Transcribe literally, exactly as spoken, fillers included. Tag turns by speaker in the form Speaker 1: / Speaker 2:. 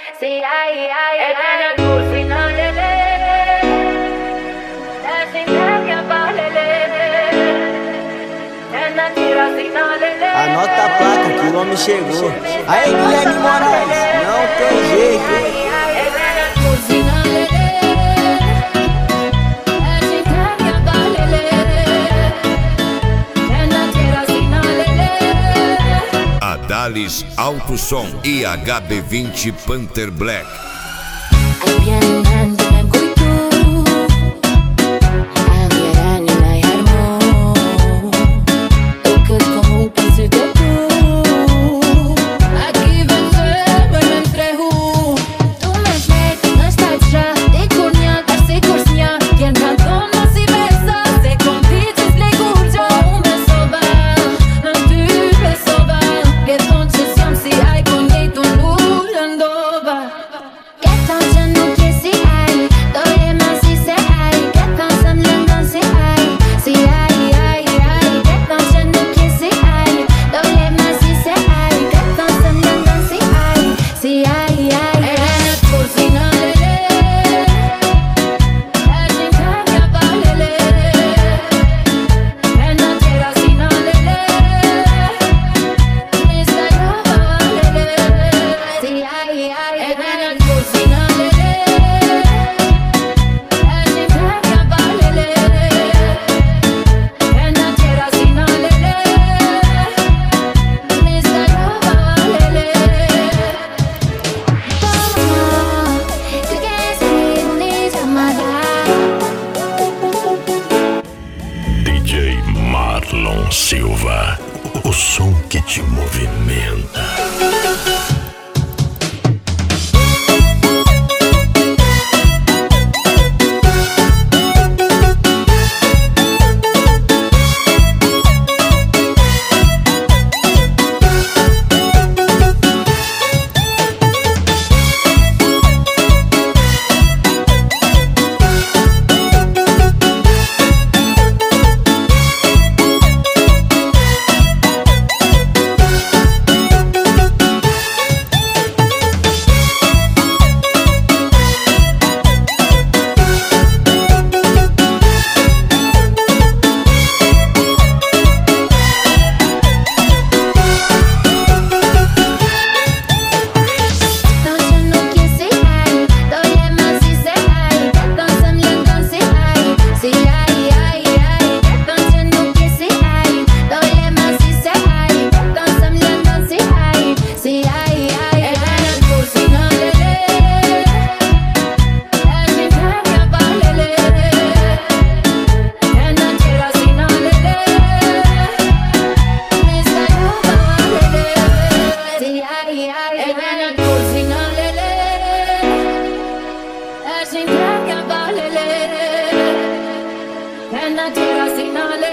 Speaker 1: Sim, ai, ai, é minha cocina, lelê. É sem minha balelê. É na tiracina, lelê.
Speaker 2: Anota a placa que o homem chegou. Aí, Guilherme Moraes, não tem jeito.
Speaker 3: Adalis Alto Som e H B vinte Panther Black.
Speaker 4: D J Marlon Silva, o som que te movimenta.
Speaker 1: Sin que balele, en la tierra sin ale.